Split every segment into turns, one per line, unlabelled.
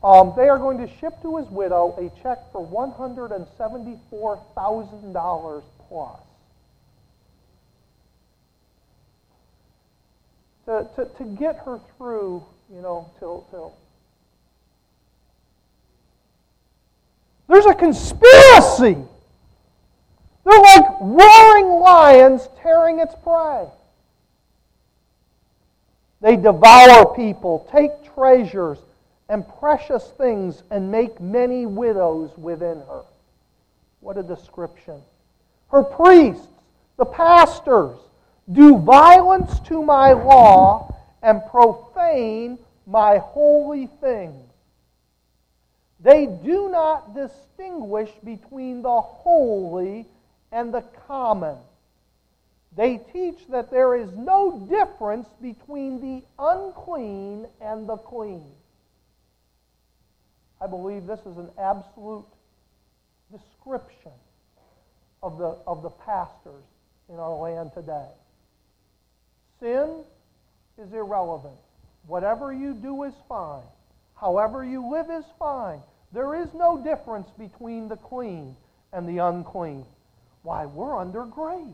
They are going to ship to his widow a check for $174,000 plus. To get her through, till. There's a conspiracy. They're like roaring lions tearing its prey. They devour people, take treasures and precious things, and make many widows within her. What a description. Her priests, the pastors, do violence to my law and profane my holy things. They do not distinguish between the holy and the common. They teach that there is no difference between the unclean and the clean. I believe this is an absolute description of the pastors in our land today. Sin is irrelevant. Whatever you do is fine. However you live is fine. There is no difference between the clean and the unclean. Why, we're under grace.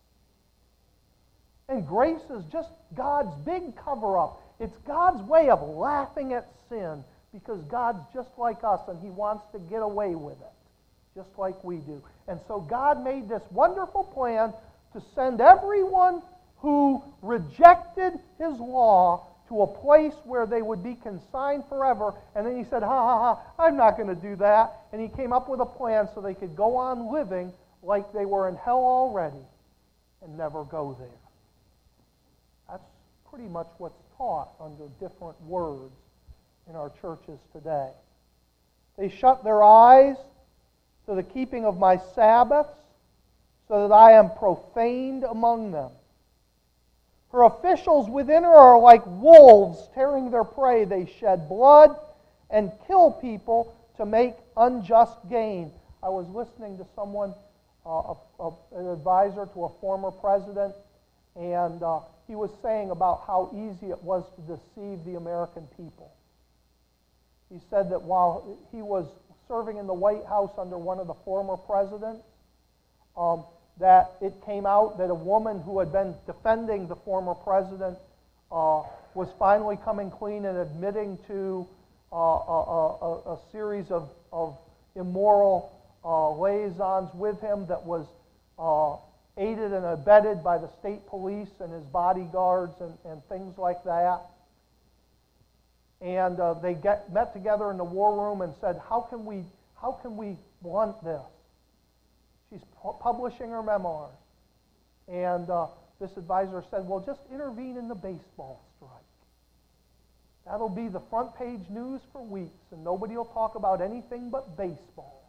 And grace is just God's big cover-up. It's God's way of laughing at sin, because God's just like us and He wants to get away with it, just like we do. And so God made this wonderful plan to send everyone who rejected His law to a place where they would be consigned forever. And then He said, I'm not going to do that. And He came up with a plan so they could go on living like they were in hell already and never go there. That's pretty much what's taught under different words in our churches today. They shut their eyes to the keeping of my Sabbaths, so that I am profaned among them. Her officials within her are like wolves tearing their prey. They shed blood and kill people to make unjust gain. I was listening to someone, an advisor to a former president, and he was saying about how easy it was to deceive the American people. He said that while he was serving in the White House under one of the former presidents, that it came out that a woman who had been defending the former president was finally coming clean and admitting to a series of immoral liaisons with him that was aided and abetted by the state police and his bodyguards and things like that. And they met together in the war room and said, how can we blunt this? She's publishing her memoirs. And this advisor said, well, just intervene in the baseball strike. That'll be the front page news for weeks, and nobody will talk about anything but baseball.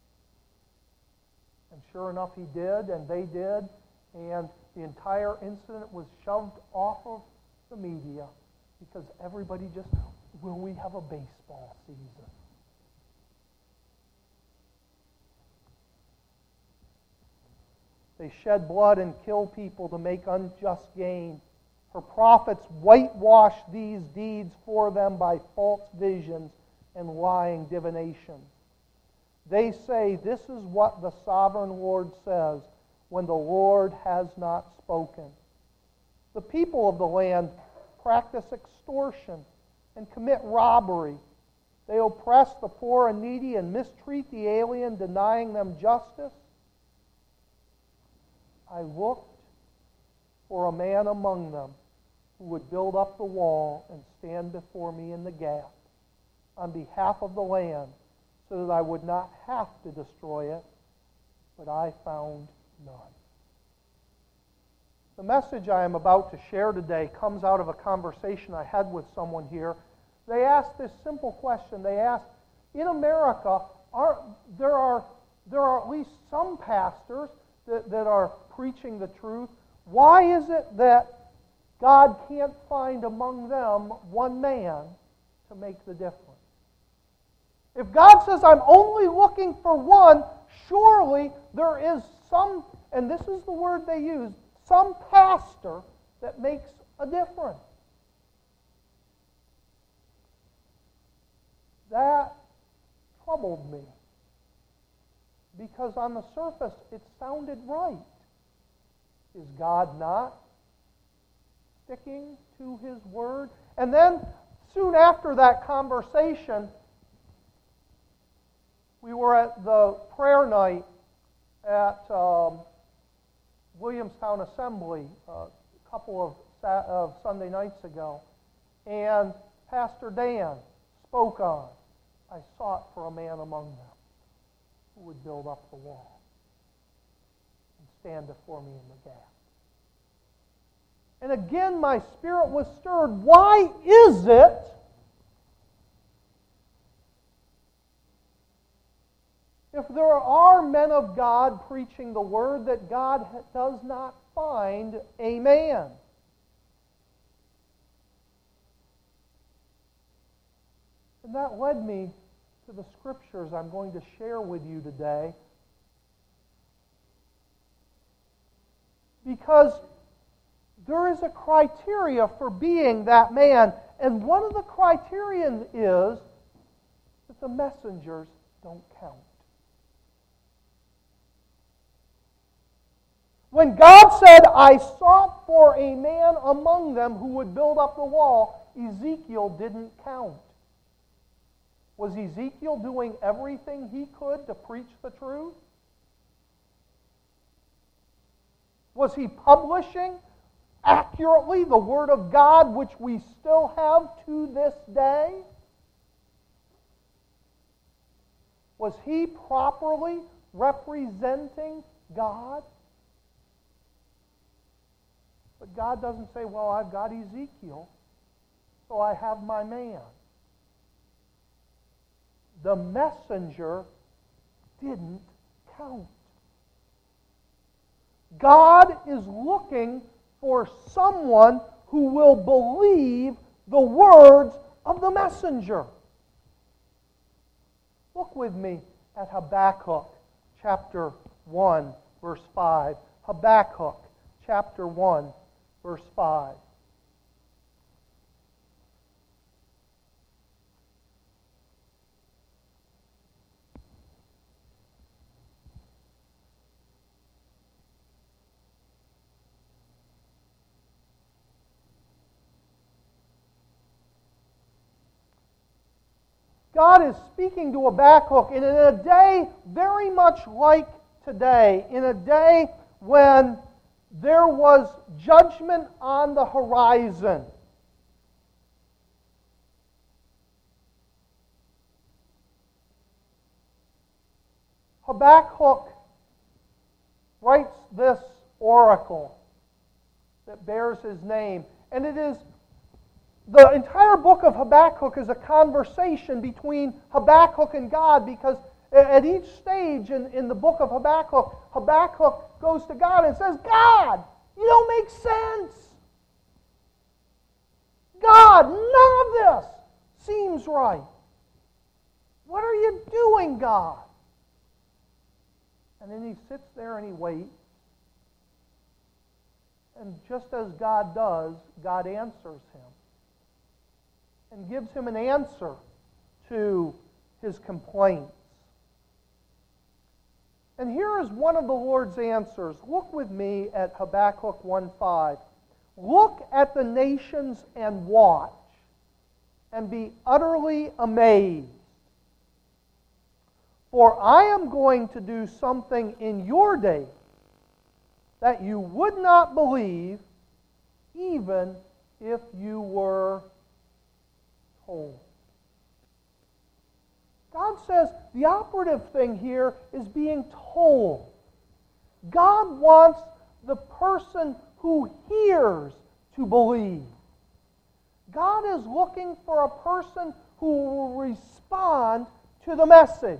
And sure enough, he did, and they did, and the entire incident was shoved off of the media because everybody just, will we have a baseball season? They shed blood and kill people to make unjust gain. Her prophets whitewash these deeds for them by false visions and lying divinations. They say, this is what the sovereign Lord says, when the Lord has not spoken. The people of the land practice extortion and commit robbery. They oppress the poor and needy and mistreat the alien, denying them justice. I looked for a man among them who would build up the wall and stand before me in the gap on behalf of the land, so that I would not have to destroy it, but I found none. The message I am about to share today comes out of a conversation I had with someone here. They asked this simple question. They asked, in America, there are at least some pastors that are preaching the truth. Why is it that God can't find among them one man to make the difference? If God says, I'm only looking for one, surely there is some, and this is the word they use, some pastor that makes a difference. that troubled me. Because on the surface, it sounded right. Is God not sticking to His Word? And then, soon after that conversation, we were at the prayer night at Williamstown Assembly a couple of Sunday nights ago. And Pastor Dan spoke on, I sought for a man among them who would build up the wall and stand before me in the gap. And again, my spirit was stirred. Why is it if there are men of God preaching the Word that God does not find a man? And that led me to the scriptures I'm going to share with you today. Because there is a criteria for being that man. And one of the criterion is that the messengers don't count. When God said, I sought for a man among them who would build up the wall, Ezekiel didn't count. Was Ezekiel doing everything he could to preach the truth? Was he publishing accurately the Word of God, which we still have to this day? Was he properly representing God? But God doesn't say, well, I've got Ezekiel, so I have my man. The messenger didn't count. God is looking for someone who will believe the words of the messenger. Look with me at Habakkuk chapter 1, verse 5. Habakkuk chapter 1, verse 5. God is speaking to Habakkuk, and in a day very much like today, in a day when there was judgment on the horizon. Habakkuk writes this oracle that bears his name, and it is the entire book of Habakkuk is a conversation between Habakkuk and God, because at each stage in the book of Habakkuk, Habakkuk goes to God and says, God, you don't make sense. God, none of this seems right. What are you doing, God? And then he sits there and he waits. And just as God does, God answers him and gives him an answer to his complaints. And here is one of the Lord's answers. Look with me at Habakkuk 1:5. Look at the nations and watch, and be utterly amazed. For I am going to do something in your day that you would not believe, even if you were told. God says the operative thing here is being told. God wants the person who hears to believe. God is looking for a person who will respond to the message.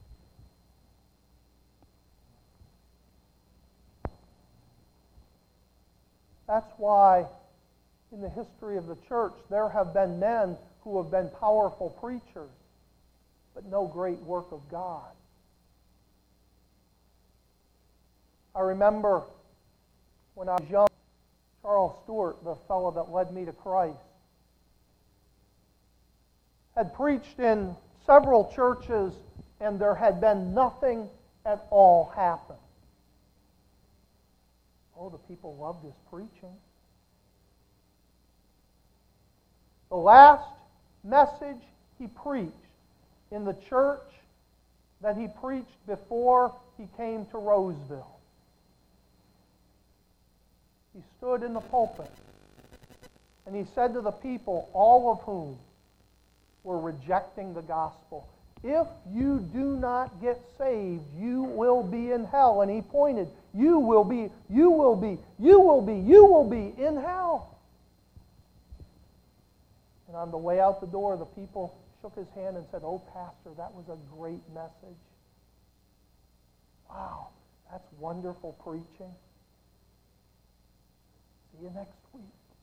That's why in the history of the church there have been men who have been powerful preachers, but no great work of God. I remember when I was young, Charles Stewart, the fellow that led me to Christ, had preached in several churches, and there had been nothing at all happen. Oh, the people loved his preaching. The last message he preached in the church that he preached before he came to Roseville. He stood in the pulpit and he said to the people, all of whom were rejecting the gospel, if you do not get saved, you will be in hell. And he pointed, you will be in hell. And on the way out the door, the people shook his hand and said, oh, Pastor, that was a great message. Wow, that's wonderful preaching. See you next week.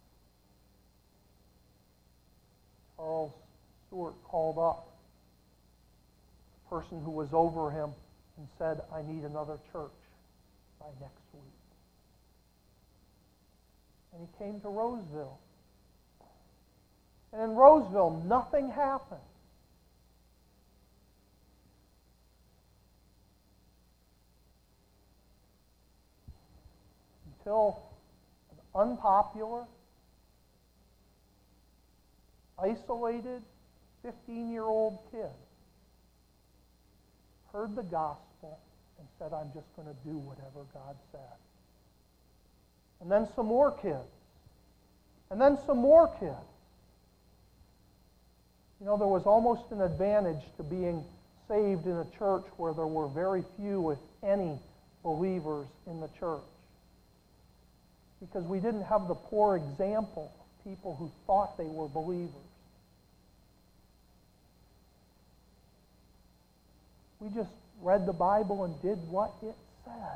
Charles Stewart called up the person who was over him and said, I need another church by next week. And he came to Roseville. And in Roseville, nothing happened. Until an unpopular, isolated 15-year-old kid heard the gospel and said, I'm just going to do whatever God said. And then some more kids. And then some more kids. You know, there was almost an advantage to being saved in a church where there were very few, if any, believers in the church. Because we didn't have the poor example of people who thought they were believers. We just read the Bible and did what it said.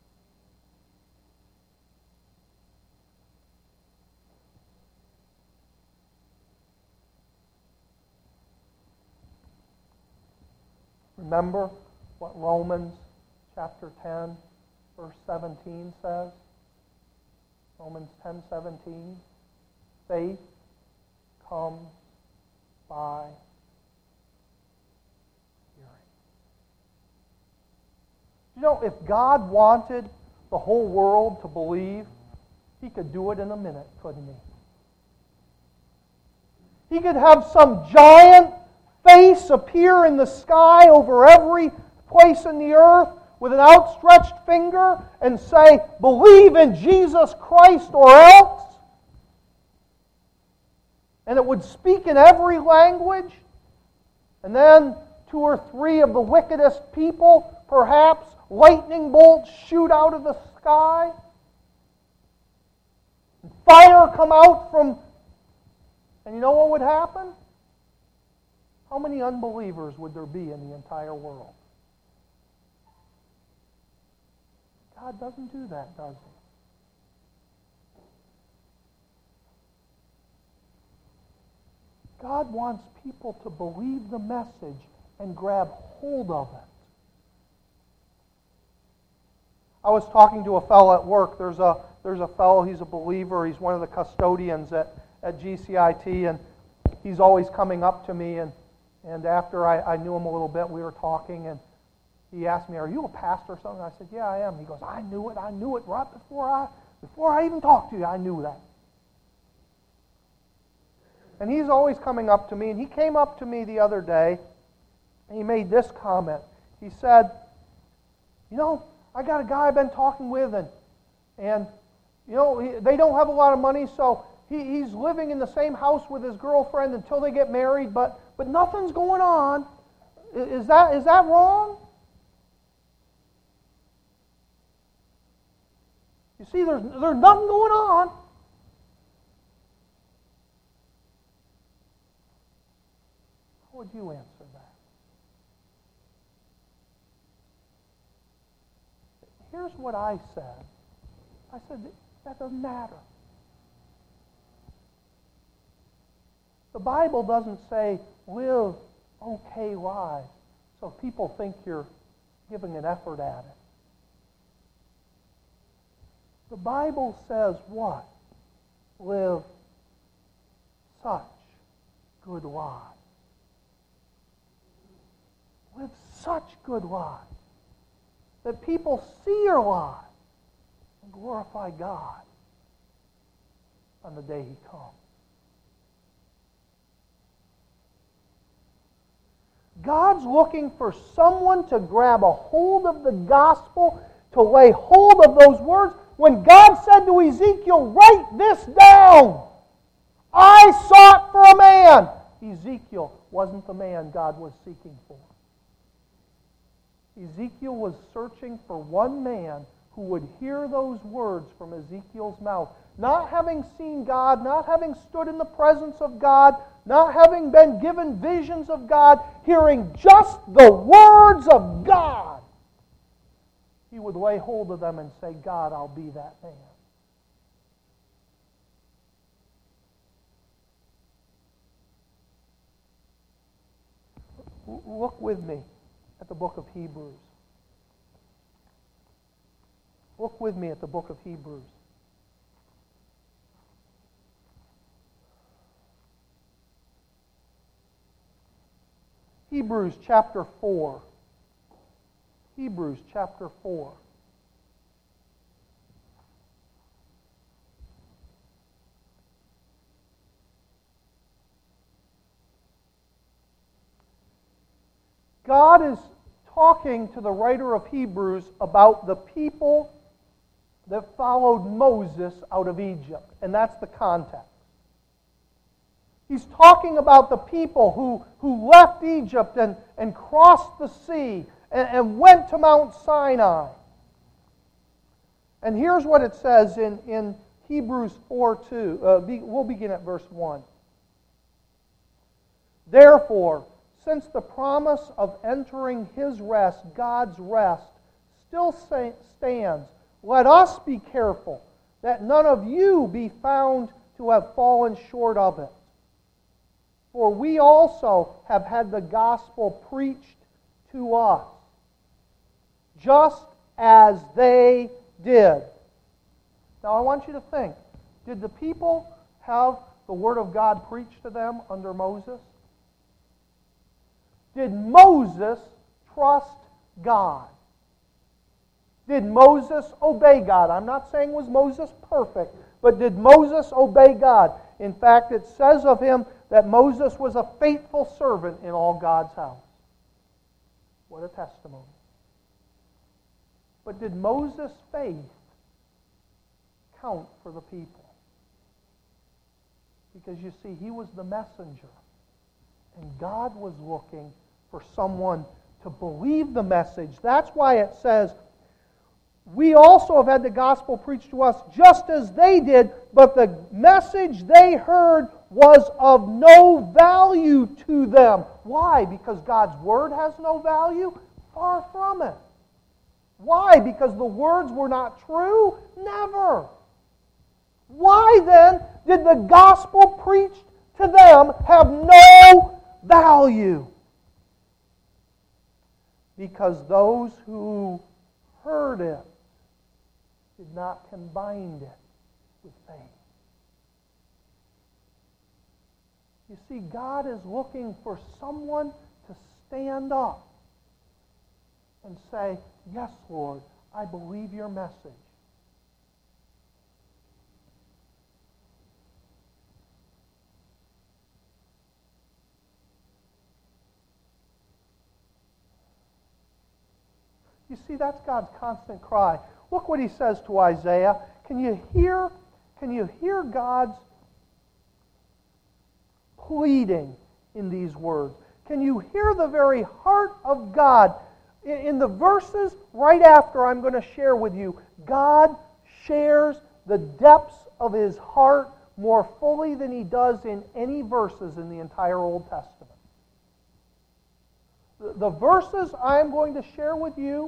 Remember what Romans chapter 10, verse 17 says? Romans 10:17. Faith comes by hearing. You know, if God wanted the whole world to believe, He could do it in a minute, couldn't He? He could have some giant face appear in the sky over every place in the earth with an outstretched finger and say, believe in Jesus Christ or else. And it would speak in every language. And then 2 or 3 of the wickedest people, perhaps lightning bolts shoot out of the sky. And fire come out from... And you know what would happen? How many unbelievers would there be in the entire world? God doesn't do that, does He? God wants people to believe the message and grab hold of it. I was talking to a fellow at work. There's a fellow, he's a believer. He's one of the custodians at GCIT, and he's always coming up to me, and after I knew him a little bit, we were talking, and he asked me, are you a pastor or something? I said, yeah, I am. He goes, I knew it right before I even talked to you, I knew that. And he's always coming up to me, and he came up to me the other day, and he made this comment. He said, you know, I got a guy I've been talking with, and you know, they don't have a lot of money, so he's living in the same house with his girlfriend until they get married, but nothing's going on. Is that wrong? You see, there's nothing going on. How would you answer that? Here's what I said. I said, that doesn't matter. The Bible doesn't say, live okay lives, so people think you're giving an effort at it. The Bible says what? Live such good lives. good lives. That people see your lives and glorify God on the day He comes. God's looking for someone to grab a hold of the gospel, to lay hold of those words. When God said to Ezekiel, write this down, I sought for a man. Ezekiel wasn't the man God was seeking for. Ezekiel was searching for one man who would hear those words from Ezekiel's mouth. Not having seen God, not having stood in the presence of God, not having been given visions of God, hearing just the words of God. He would lay hold of them and say, God, I'll be that man. Look with me at the book of Hebrews. Look with me at the book of Hebrews. Hebrews chapter 4. Hebrews chapter 4. God is talking to the writer of Hebrews about the people that followed Moses out of Egypt. And that's the context. He's talking about the people who left Egypt and crossed the sea and went to Mount Sinai. And here's what it says in Hebrews 4:2. We'll begin at verse 1. Therefore, since the promise of entering His rest, God's rest, still stands, let us be careful that none of you be found to have fallen short of it. For we also have had the gospel preached to us, just as they did. Now I want you to think, did the people have the Word of God preached to them under Moses? Did Moses trust God? Did Moses obey God? I'm not saying was Moses perfect, but did Moses obey God? In fact, it says of him that Moses was a faithful servant in all God's house. What a testimony. But did Moses' faith count for the people? Because you see, he was the messenger. And God was looking for someone to believe the message. That's why it says, we also have had the gospel preached to us just as they did, but the message they heard was of no value to them. Why? Because God's Word has no value? Far from it. Why? Because the words were not true? Never. Why then did the gospel preached to them have no value? Because those who heard it did not combine it with faith. You see, God is looking for someone to stand up and say, yes, Lord, I believe your message. You see, that's God's constant cry. Look what He says to Isaiah. Can you hear God's pleading in these words? Can you hear the very heart of God? In the verses right after I'm going to share with you, God shares the depths of His heart more fully than He does in any verses in the entire Old Testament. The verses I'm going to share with you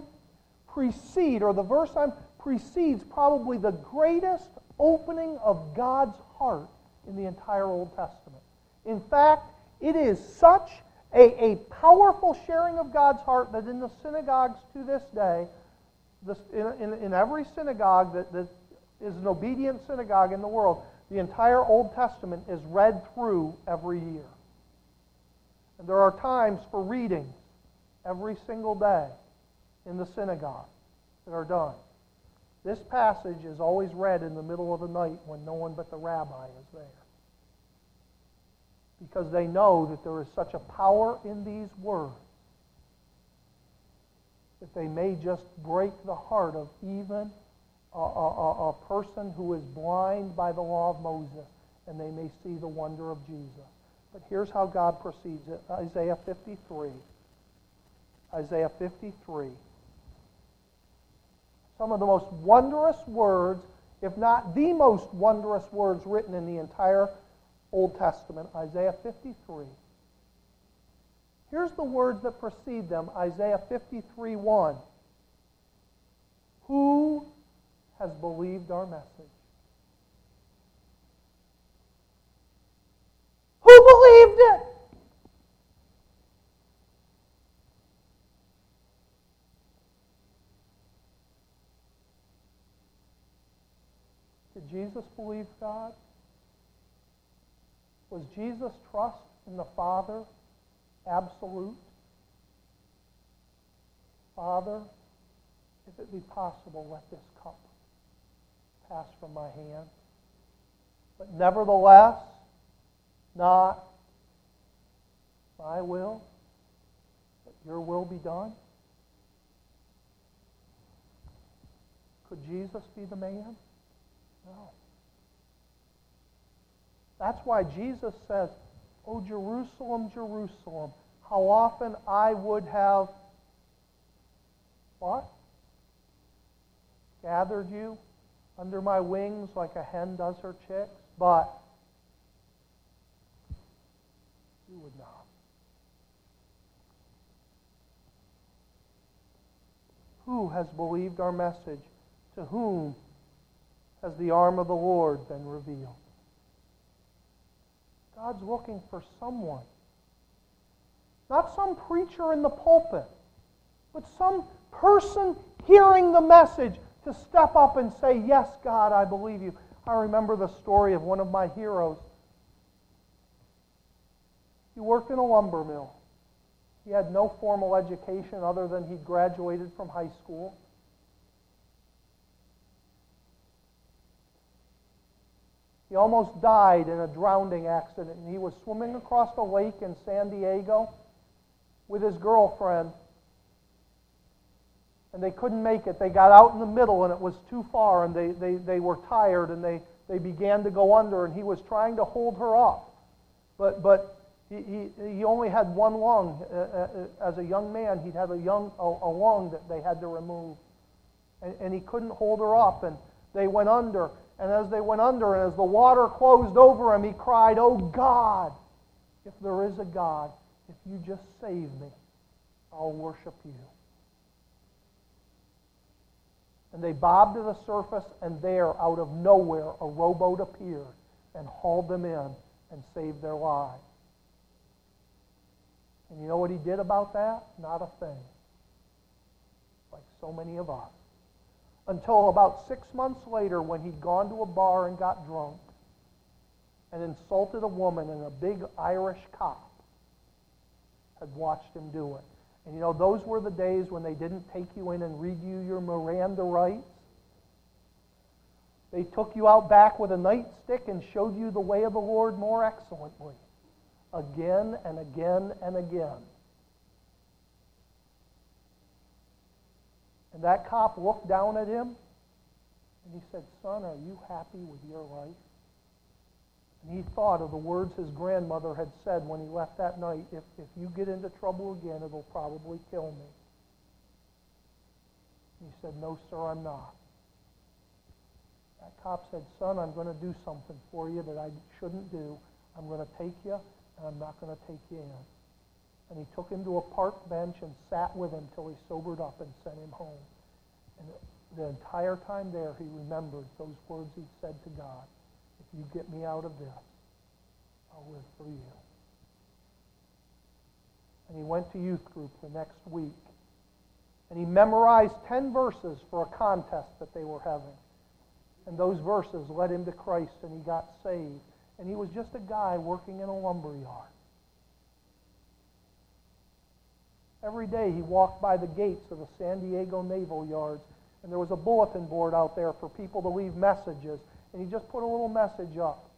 precedes probably the greatest opening of God's heart in the entire Old Testament. In fact, it is such a powerful sharing of God's heart that in the synagogues to this day, in every synagogue that is an obedient synagogue in the world, the entire Old Testament is read through every year. And there are times for reading every single day in the synagogue that are done. This passage is always read in the middle of the night when no one but the rabbi is there. Because they know that there is such a power in these words that they may just break the heart of even a person who is blind by the law of Moses, and they may see the wonder of Jesus. But here's how God proceeds. Isaiah 53. Isaiah 53. Some of the most wondrous words, if not the most wondrous words written in the entire Old Testament. Isaiah 53. Here's the words that precede them. Isaiah 53:1. Who has believed our message? Who believed it? Did Jesus believe God? Was Jesus' trust in the Father absolute? Father, if it be possible, let this cup pass from my hand. But nevertheless, not my will, but your will be done. Could Jesus be the man? No. That's why Jesus says, "Oh, Jerusalem, Jerusalem, how often I would have," what? "Gathered you under my wings like a hen does her chicks, but you would not." Who has believed our message? To whom has the arm of the Lord been revealed? God's looking for someone. Not some preacher in the pulpit, but some person hearing the message to step up and say, "Yes, God, I believe you." I remember the story of one of my heroes. He worked in a lumber mill. He had no formal education other than he'd graduated from high school. He almost died in a drowning accident, and he was swimming across the lake in San Diego with his girlfriend, and they couldn't make it. They got out in the middle, and it was too far, and they were tired, and they began to go under, and he was trying to hold her up. But he only had one lung. As a young man, he'd had a lung that they had to remove, and he couldn't hold her up, and they went under. And as they went under, and as the water closed over him, he cried, "Oh God, if there is a God, if you just save me, I'll worship you." And they bobbed to the surface, and there, out of nowhere, a rowboat appeared and hauled them in and saved their lives. And you know what he did about that? Not a thing. Like so many of us. Until about 6 months later, when he'd gone to a bar and got drunk and insulted a woman, and a big Irish cop had watched him do it. And you know, those were the days when they didn't take you in and read you your Miranda rights. They took you out back with a nightstick and showed you the way of the Lord more excellently. Again and again and again. And that cop looked down at him, and he said, "Son, are you happy with your life?" And he thought of the words his grandmother had said when he left that night, if you get into trouble again, it'll probably kill me. And he said, "No, sir, I'm not." That cop said, "Son, I'm going to do something for you that I shouldn't do. I'm going to take you, and I'm not going to take you in." And he took him to a park bench and sat with him till he sobered up and sent him home. And the entire time there, he remembered those words he'd said to God, "If you get me out of this, I'll live for you." And he went to youth group the next week. And he memorized 10 verses for a contest that they were having. And those verses led him to Christ, and he got saved. And he was just a guy working in a lumber yard. Every day he walked by the gates of the San Diego Naval Yards, and there was a bulletin board out there for people to leave messages, and he just put a little message up.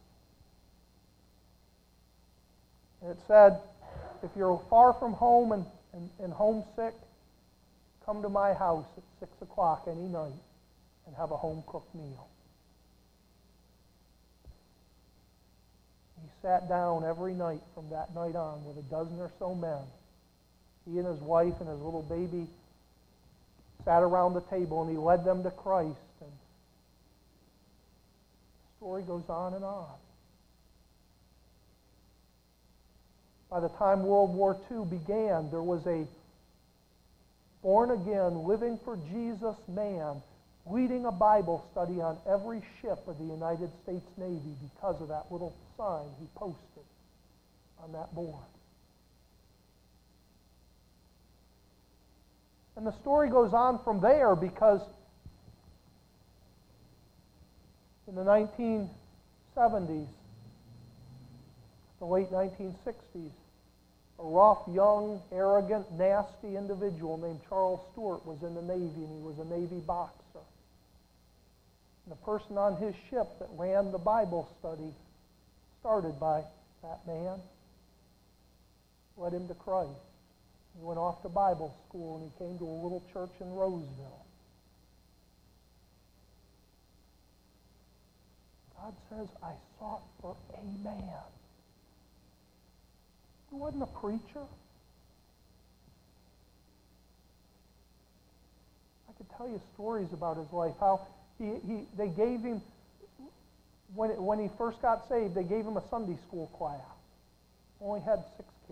And it said, if you're far from home and homesick, come to my house at 6 o'clock any night and have a home-cooked meal. He sat down every night from that night on with a dozen or so men. He and his wife and his little baby sat around the table, and he led them to Christ. And the story goes on and on. By the time World War II began, there was a born-again, living for Jesus man leading a Bible study on every ship of the United States Navy because of that little sign he posted on that board. And the story goes on from there, because in the 1970s, the late 1960s, a rough, young, arrogant, nasty individual named Charles Stewart was in the Navy, and he was a Navy boxer. And the person on his ship that ran the Bible study, started by that man, led him to Christ. He went off to Bible school, and he came to a little church in Roseville. God says, I sought for a man. He wasn't a preacher. I could tell you stories about his life, how they gave him, when he first got saved, they gave him a Sunday school class. Only had 6 kids.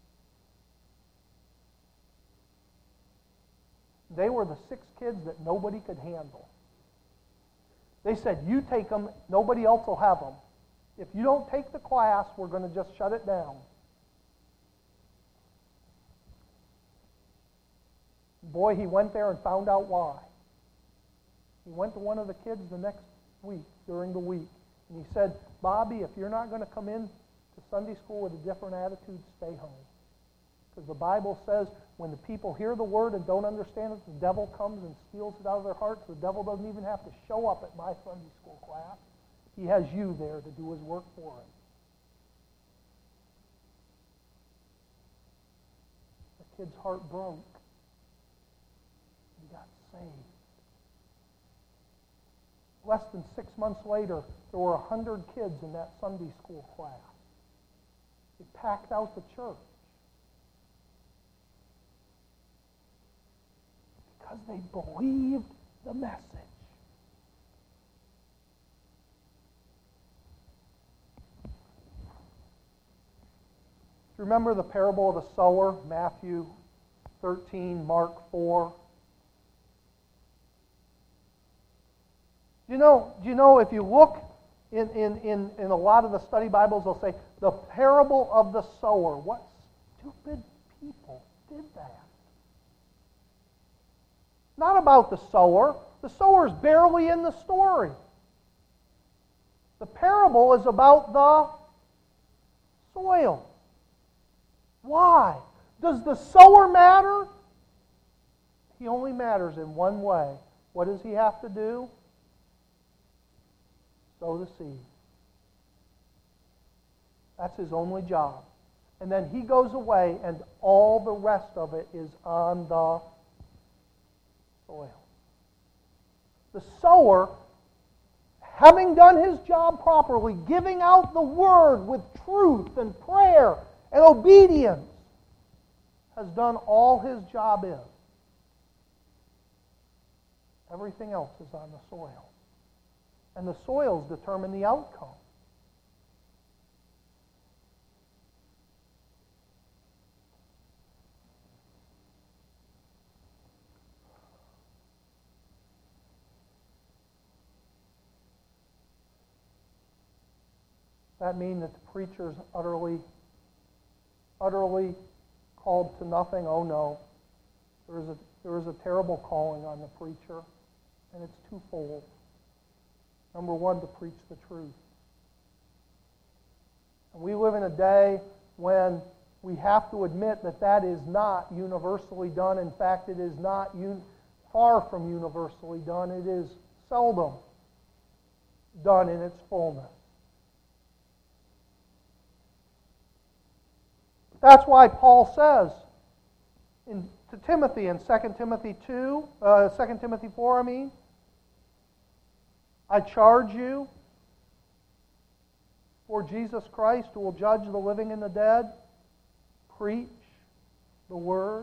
They were the 6 kids that nobody could handle. They said, you take them, nobody else will have them. If you don't take the class, we're going to just shut it down. Boy, he went there and found out why. He went to one of the kids the next week, during the week, and he said, Bobby, if you're not going to come in to Sunday school with a different attitude, stay home. Because the Bible says when the people hear the word and don't understand it, the devil comes and steals it out of their hearts. The devil doesn't even have to show up at my Sunday school class. He has you there to do his work for him. The kid's heart broke. He got saved. Less than 6 months later, there were 100 kids in that Sunday school class. They packed out the church. Because they believed the message. Remember the parable of the sower, Matthew 13, Mark 4? Do you know if you look in a lot of the study Bibles, they'll say, the parable of the sower. What stupid people did that? Not about the sower. The sower's barely in the story. The parable is about the soil. Why? Does the sower matter? He only matters in one way. What does he have to do? Sow the seed. That's his only job. And then he goes away, and all the rest of it is on the soil. The sower, having done his job properly, giving out the word with truth and prayer and obedience, has done all his job is. Everything else is on the soil. And the soils determine the outcome. Does that mean that the preacher's utterly called to nothing? Oh no. There is a terrible calling on the preacher, and it's twofold. Number one, to preach the truth. And we live in a day when we have to admit that that is not universally done. In fact, it is not far from universally done. It is seldom done in its fullness. That's why Paul says to Timothy in 2 Timothy 2, 2 Timothy 4, I charge you for Jesus Christ, who will judge the living and the dead, preach the word,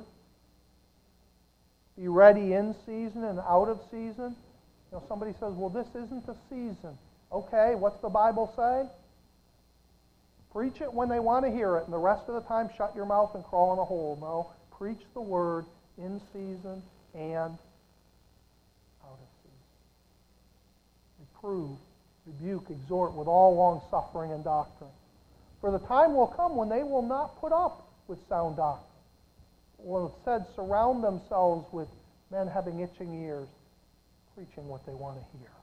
be ready in season and out of season. Somebody says, well, this isn't the season. Okay, what's the Bible say? Preach it when they want to hear it, and the rest of the time shut your mouth and crawl in a hole. No, preach the word in season and out of season. Reprove, rebuke, exhort with all long-suffering and doctrine. For the time will come when they will not put up with sound doctrine. Well, it said, surround themselves with men having itching ears, preaching what they want to hear.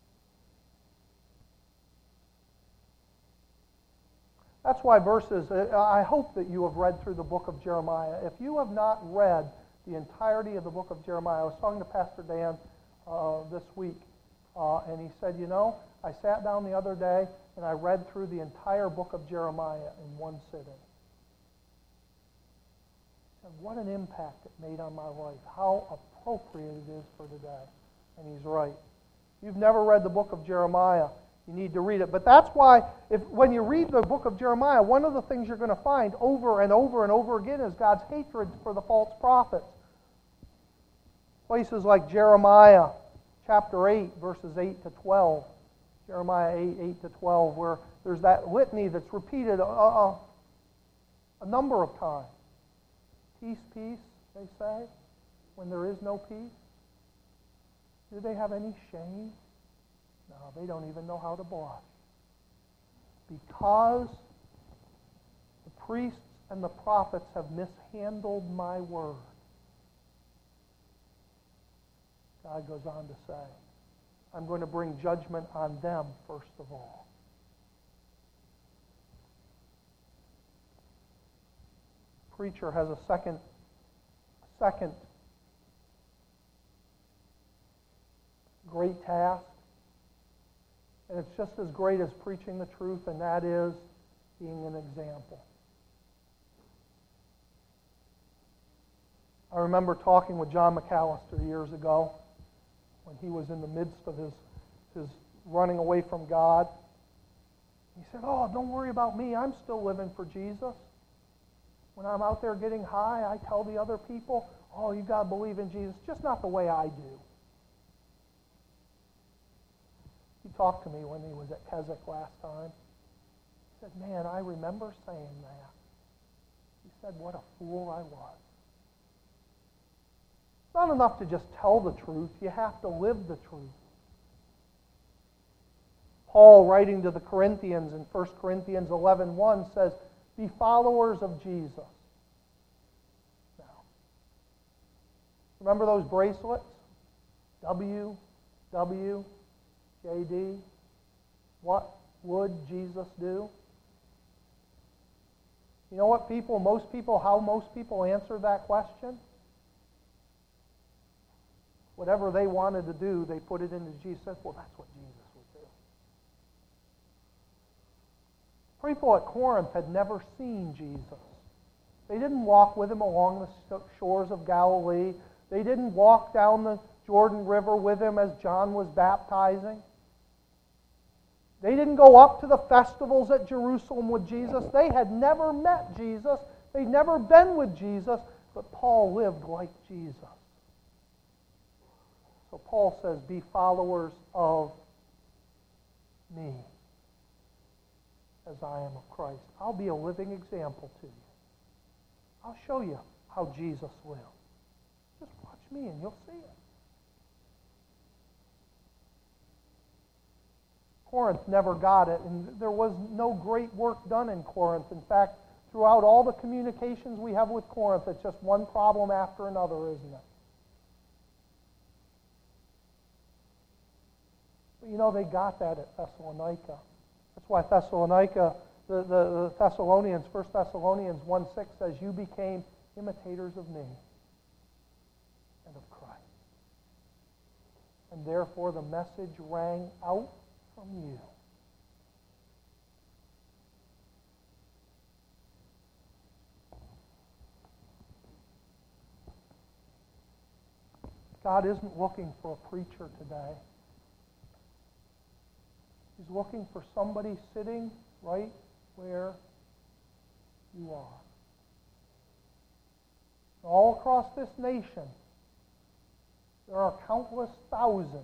That's why I hope that you have read through the book of Jeremiah. If you have not read the entirety of the book of Jeremiah, I was talking to Pastor Dan this week, and he said, I sat down the other day and I read through the entire book of Jeremiah in one sitting. And what an impact it made on my life. How appropriate it is for today. And he's right. If you've never read the book of Jeremiah, you need to read it. But that's why, when you read the book of Jeremiah, one of the things you're going to find over and over and over again is God's hatred for the false prophets. Places like Jeremiah chapter 8, verses 8 to 12. Jeremiah 8, 8 to 12, where there's that litany that's repeated a number of times. Peace, peace, they say, when there is no peace. Do they have any shame? No, they don't even know how to blush. Because the priests and the prophets have mishandled my word. God goes on to say, I'm going to bring judgment on them first of all. Preacher has a second great task. And it's just as great as preaching the truth, and that is being an example. I remember talking with John McAllister years ago when he was in the midst of his running away from God. He said, oh, don't worry about me. I'm still living for Jesus. When I'm out there getting high, I tell the other people, oh, you've got to believe in Jesus, just not the way I do. He talked to me when he was at Keswick last time. He said, man, I remember saying that. He said, what a fool I was. It's not enough to just tell the truth. You have to live the truth. Paul, writing to the Corinthians in 1 Corinthians 11:1, says, be followers of Jesus. Now, remember those bracelets? W, JD. What would Jesus do? You know what how most people answer that question? Whatever they wanted to do, they put it into Jesus. Well, that's what Jesus would do. People at Corinth had never seen Jesus. They didn't walk with him along the shores of Galilee. They didn't walk down the Jordan River with him as John was baptizing. They didn't go up to the festivals at Jerusalem with Jesus. They had never met Jesus. They'd never been with Jesus. But Paul lived like Jesus. So Paul says, be followers of me as I am of Christ. I'll be a living example to you. I'll show you how Jesus lived. Just watch me and you'll see it. Corinth never got it, and there was no great work done in Corinth. In fact, throughout all the communications we have with Corinth, it's just one problem after another, isn't it? But they got that at Thessalonica. That's why Thessalonica, The Thessalonians, 1 Thessalonians 1:6 says, you became imitators of me and of Christ. And therefore the message rang out from you. God isn't looking for a preacher today. He's looking for somebody sitting right where you are. All across this nation, there are countless thousands.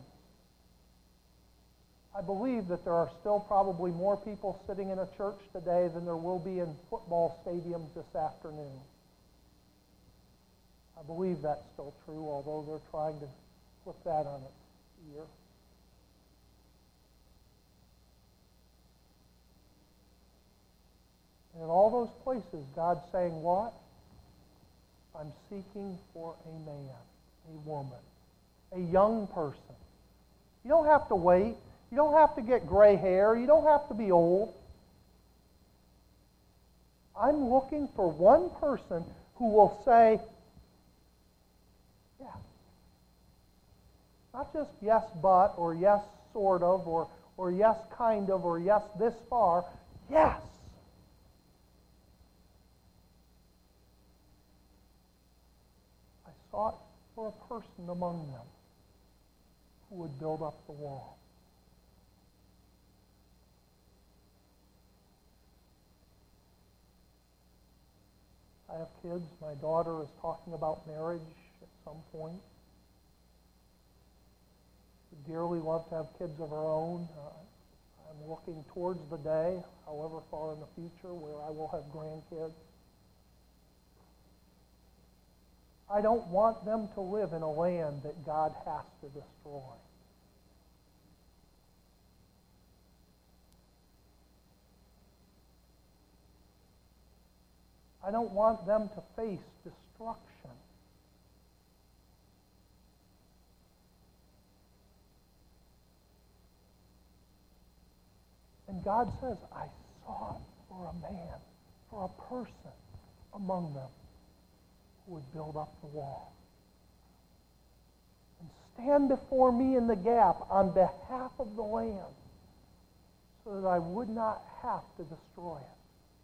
I believe that there are still probably more people sitting in a church today than there will be in football stadiums this afternoon. I believe that's still true, although they're trying to flip that on its ear. And in all those places, God's saying what? I'm seeking for a man, a woman, a young person. You don't have to wait. You don't have to get gray hair. You don't have to be old. I'm looking for one person who will say, yeah. Not just yes, but, or yes, sort of, or yes, kind of, or yes, this far. Yes. I sought for a person among them who would build up the wall. I have kids. My daughter is talking about marriage at some point. Would dearly love to have kids of her own. I'm looking towards the day, however far in the future, where I will have grandkids. I don't want them to live in a land that God has to destroy. I don't want them to face destruction. And God says, I sought for a man, for a person among them who would build up the wall and stand before me in the gap on behalf of the land so that I would not have to destroy it.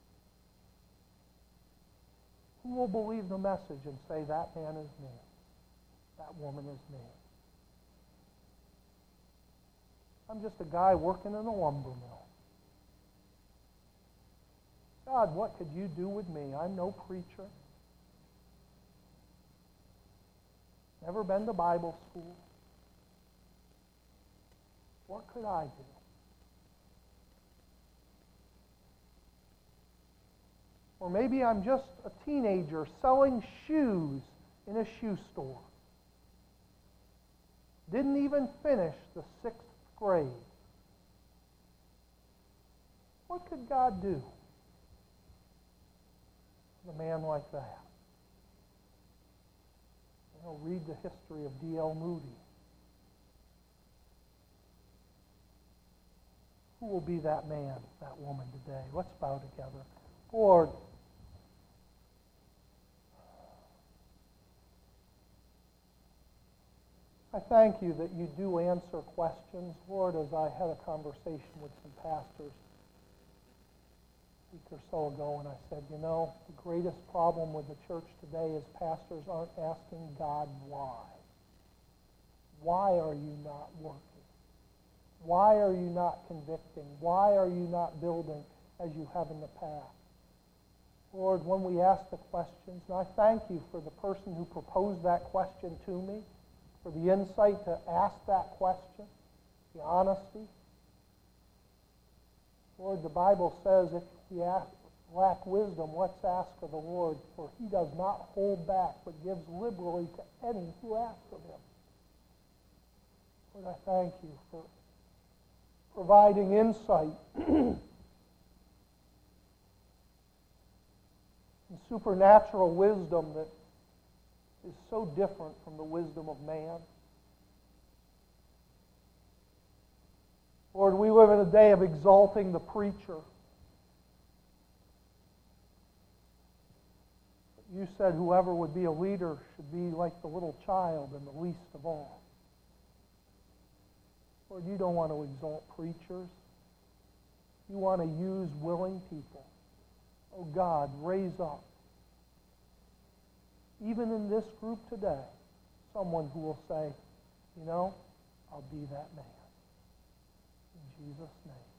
Who will believe the message and say, that man is me, that woman is me? I'm just a guy working in a lumber mill. God, what could you do with me? I'm no preacher. Never been to Bible school. What could I do? Or maybe I'm just a teenager selling shoes in a shoe store. Didn't even finish the 6th grade. What could God do with a man like that? You know, read the history of D.L. Moody. Who will be that man, that woman today? Let's bow together. Lord, I thank you that you do answer questions. Lord, as I had a conversation with some pastors a week or so ago, and I said, you know, the greatest problem with the church today is pastors aren't asking God why. Why are you not working? Why are you not convicting? Why are you not building as you have in the past? Lord, when we ask the questions, and I thank you for the person who proposed that question to me, for the insight to ask that question, the honesty. Lord, the Bible says if we lack wisdom, let's ask of the Lord, for he does not hold back, but gives liberally to any who ask of him. Lord, I thank you for providing insight and supernatural wisdom that is so different from the wisdom of man. Lord, we live in a day of exalting the preacher. You said whoever would be a leader should be like the little child and the least of all. Lord, you don't want to exalt preachers. You want to use willing people. Oh God, raise up, even in this group today, someone who will say, you know, I'll be that man. In Jesus' name.